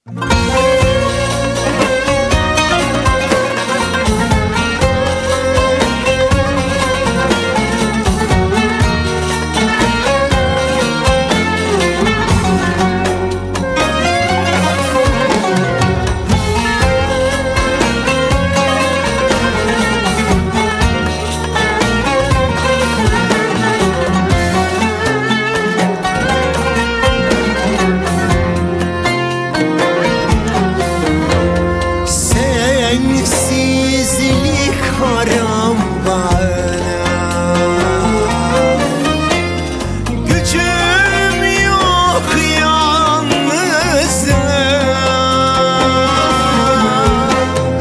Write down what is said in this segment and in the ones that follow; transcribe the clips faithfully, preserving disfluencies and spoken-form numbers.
Sensizlik haram bana, gücüm yok yalnızım.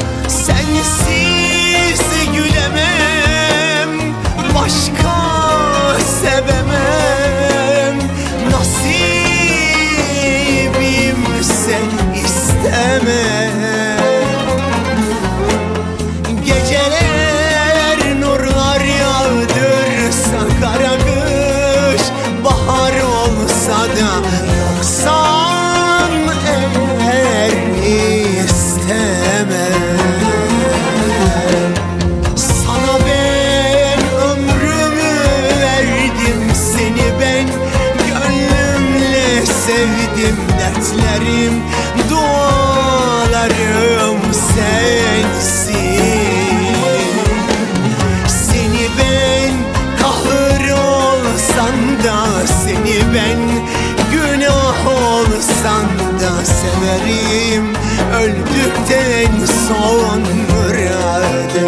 Sensiz gülemem, başka sevemem. Nasibimse istemem. Yoksan eğer istemem. Sana ben ömrümü verdim, seni ben gönlümle sevdim. Dertlerim, dualarım sensin. Seni ben kahır olsan da, seni ben günah olsan da severim öldükten sonra da.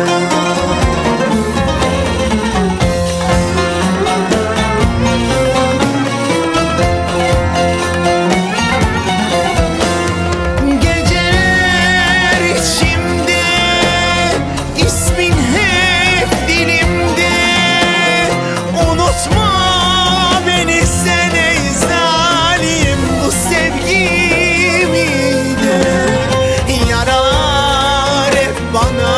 Geceler içimde, ismin hep dilimde. Unutma beni sen ey zalim, bu sevgimi de. Yaralar hep bana,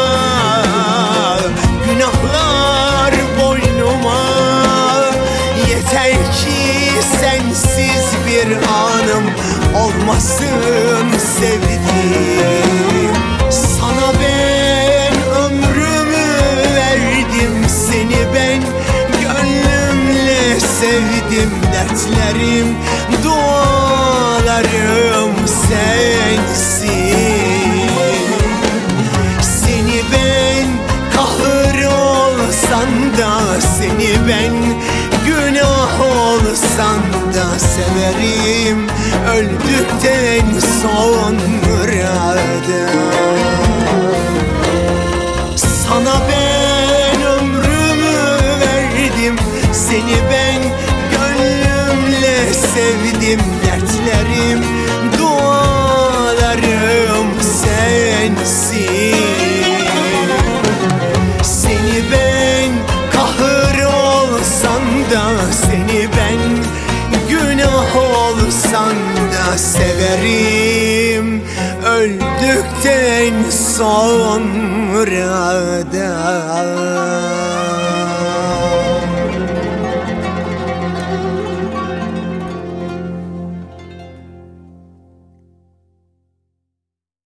günahlar boynuma. Yeter ki sensiz bir anım olmasın sevdiğim. Sana ben ömrümü verdim, seni ben gönlümle sevdim. Dertlerim, dualarım sensin. Seni ben kahır olsan da, seni ben günah olsan da severim öldükten sonra da. Sana ben ömrümü verdim, seni ben gönlümle sevdim. Dertlerim, dualarım sensin. Seni ben kahır olsan da, seni ben günah olsan da severim öldükten sonra da.